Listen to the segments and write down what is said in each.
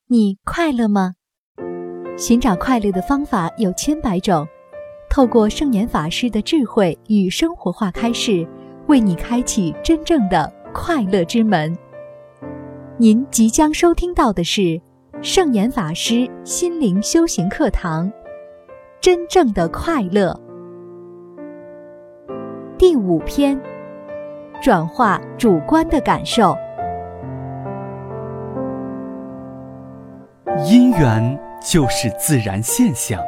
你快乐吗？寻找快乐的方法有千百种，透过圣严法师的智慧与生活化开示，为你开启真正的快乐之门。您即将收听到的是圣严法师心灵修行课堂，真正的快乐。第5篇，转化主观的感受。 因缘就是自然现象。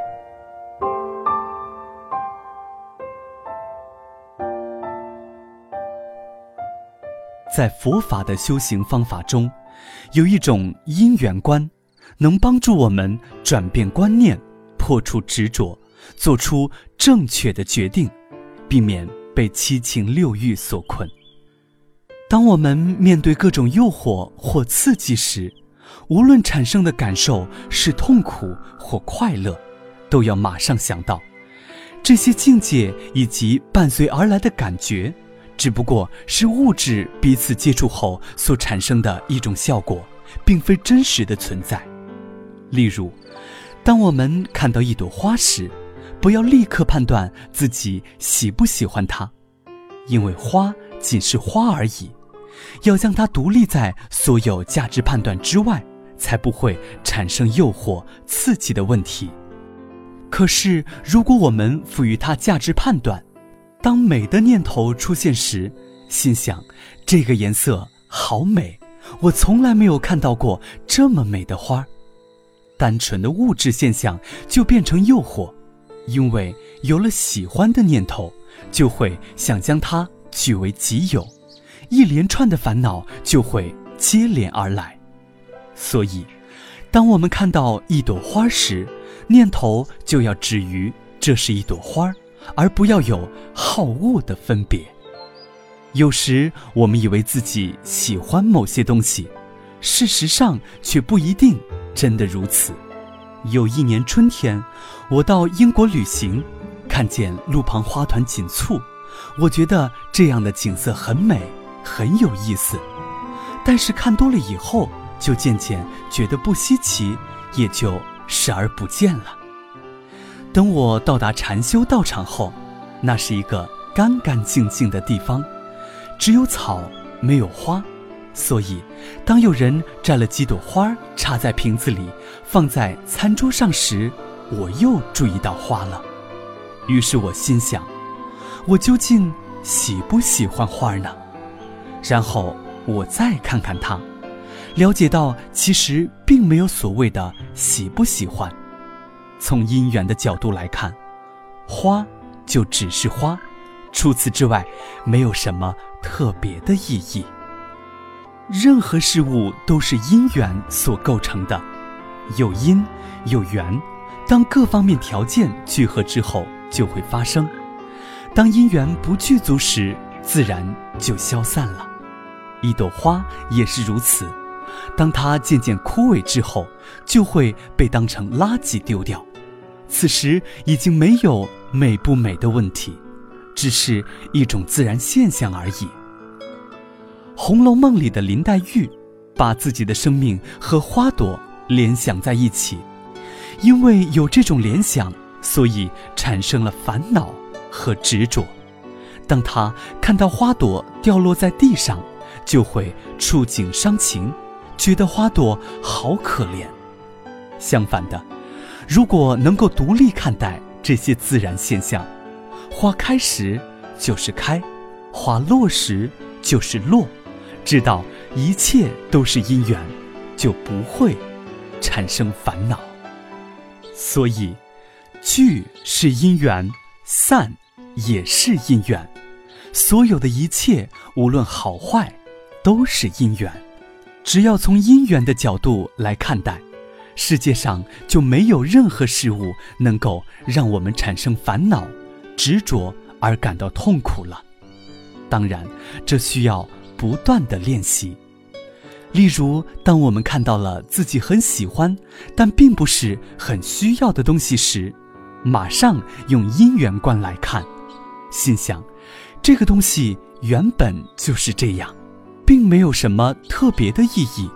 在佛法的修行方法中，有一种因缘观，能帮助我们转变观念，破除执着，做出正确的决定，避免被七情六欲所困。当我们面对各种诱惑或刺激时，无论产生的感受是痛苦或快乐，都要马上想到，这些境界以及伴随而来的感觉，只不过是物质彼此接触后所产生的一种效果，并非真实的存在。例如，当我们看到一朵花时，不要立刻判断自己喜不喜欢它，因为花仅是花而已，要将它独立在所有价值判断之外，才不会产生诱惑刺激的问题。可是如果我们赋予它价值判断，当美的念头出现时，心想这个颜色好美，我从来没有看到过这么美的花，单纯的物质现象就变成诱惑，因为有了喜欢的念头，就会想将它据为己有，一连串的烦恼就会接连而来。所以当我们看到一朵花时，念头就要止于这是一朵花，而不要有好恶的分别。有时我们以为自己喜欢某些东西，事实上却不一定真的如此。有一年春天，我到英国旅行，看见路旁花团锦簇，我觉得这样的景色很美，很有意思。但是看多了以后，就渐渐觉得不稀奇，也就视而不见了。等我到达禅修道场后，那是一个干干净净的地方，只有草没有花，所以当有人摘了几朵花插在瓶子里放在餐桌上时，我又注意到花了。于是我心想，我究竟喜不喜欢花呢？然后我再看看它，了解到其实并没有所谓的喜不喜欢。从因缘的角度来看，花就只是花，除此之外没有什么特别的意义。任何事物都是因缘所构成的，有因有缘，当各方面条件聚合之后就会发生。当因缘不具足时，自然就消散了。一朵花也是如此，当它渐渐枯萎之后，就会被当成垃圾丢掉。此时已经没有美不美的问题，只是一种自然现象而已。《红楼梦》里的林黛玉把自己的生命和花朵联想在一起，因为有这种联想，所以产生了烦恼和执着。当她看到花朵掉落在地上，就会触景伤情，觉得花朵好可怜。相反的，如果能够独立看待这些自然现象，花开时就是开，花落时就是落，知道一切都是因缘，就不会产生烦恼。所以聚是因缘，散也是因缘，所有的一切无论好坏都是因缘。只要从因缘的角度来看待，世界上就没有任何事物能够让我们产生烦恼、执着而感到痛苦了。当然，这需要不断的练习。例如，当我们看到了自己很喜欢，但并不是很需要的东西时，马上用因缘观来看，心想，这个东西原本就是这样，并没有什么特别的意义，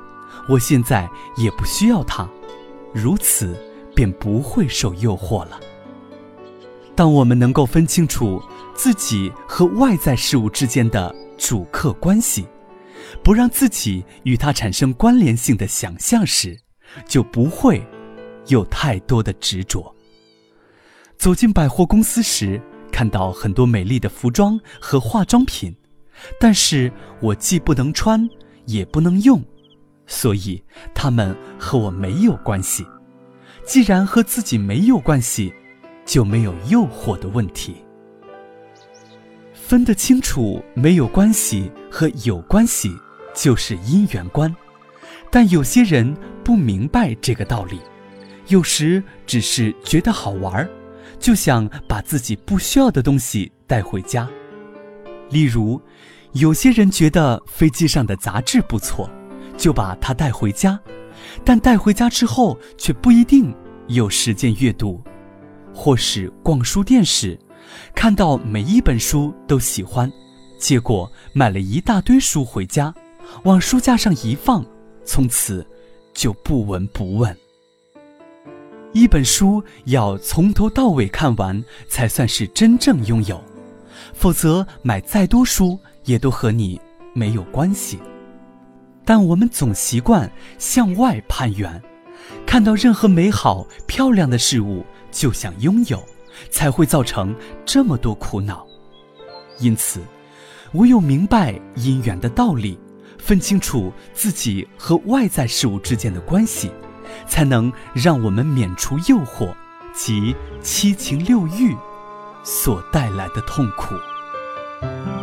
我现在也不需要它，如此便不会受诱惑了。当我们能够分清楚自己和外在事物之间的主客关系，不让自己与它产生关联性的想象时，就不会有太多的执着。走进百货公司时，看到很多美丽的服装和化妆品，但是我既不能穿，也不能用，所以它们和我没有关系。既然和自己没有关系，就没有诱惑的问题。分得清楚没有关系和有关系，就是因缘观。但有些人不明白这个道理，有时只是觉得好玩，就想把自己不需要的东西带回家。例如，有些人觉得飞机上的杂志不错，就把它带回家，但带回家之后却不一定有时间阅读。或是逛书店时，看到每一本书都喜欢，结果买了一大堆书回家，往书架上一放，从此就不闻不问。一本书要从头到尾看完才算是真正拥有，否则买再多书也都和你没有关系。但我们总习惯向外攀援，看到任何美好漂亮的事物就想拥有，才会造成这么多苦恼。因此，唯有明白因缘的道理，分清楚自己和外在事物之间的关系，才能让我们免除诱惑及七情六欲所带来的痛苦。